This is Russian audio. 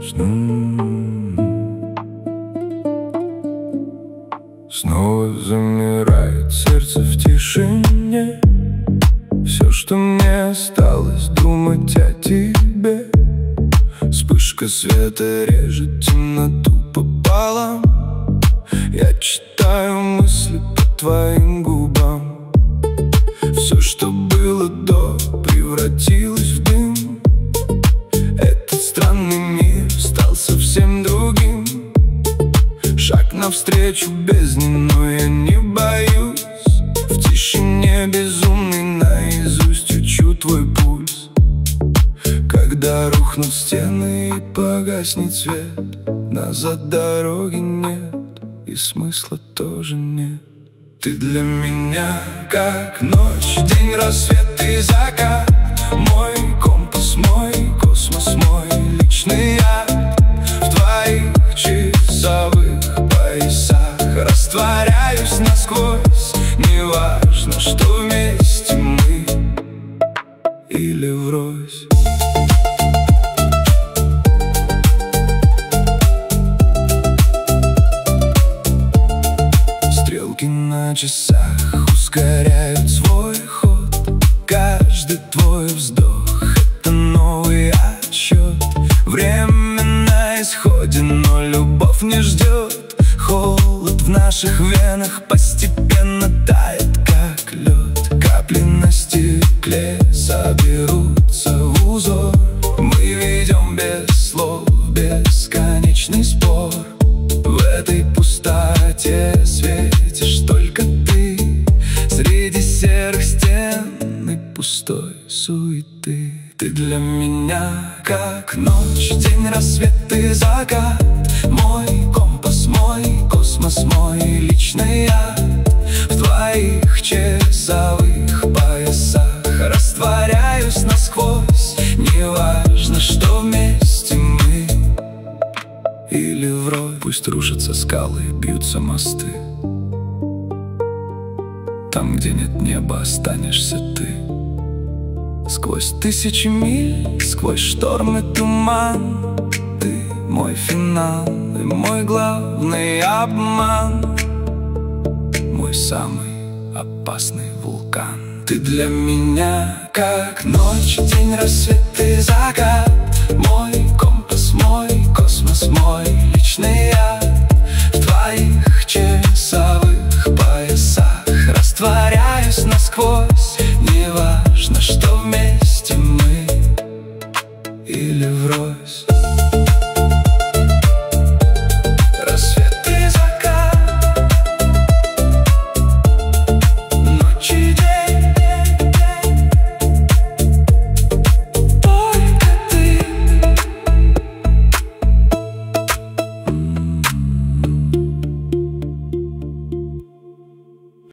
Снова замирает сердце в тишине. Все, что мне осталось, думать о тебе. Вспышка света режет темноту пополам. Я читаю мысли по твоим губам. Все, что было до, превратилось в дым. Этот странный мир стал совсем другим. Шаг навстречу бездне, но я не боюсь. В тишине безумный наизусть учу твой пульс. Когда рухнут стены и погаснет свет, назад дороги нет, и смысла тоже нет. Ты для меня как ночь, день, рассвет и закат. Мой компас, мой космос, мой личный яд. В твоих часовых поясах растворяюсь насквозь. Неважно, что вместе мы или врозь. Стрелки на часах ускоряют свой ход. Каждый твой вздох — это новый отсчет. Время на исходе, но любовь не ждет. Холод в наших венах постепенно тает, как лед. Капли на стекле соберутся в узор. Мы ведем без слов бесконечный спор. В этой пустоте светишь только ты. Среди серых стен и пустой суеты. Ты для меня как ночь, день, рассвет и закат. Мой компас, мой космос, мой личный яд. В твоих часовых поясах растворяюсь насквозь. Неважно, что вместе мы или врозь. Пусть рушатся скалы, бьются мосты. Там, где нет неба, останешься ты. Сквозь тысячи миль, сквозь шторм и туман. Ты мой финал и мой главный обман. Мой самый опасный вулкан. Ты для меня как ночь, день, рассвет и закат. Мой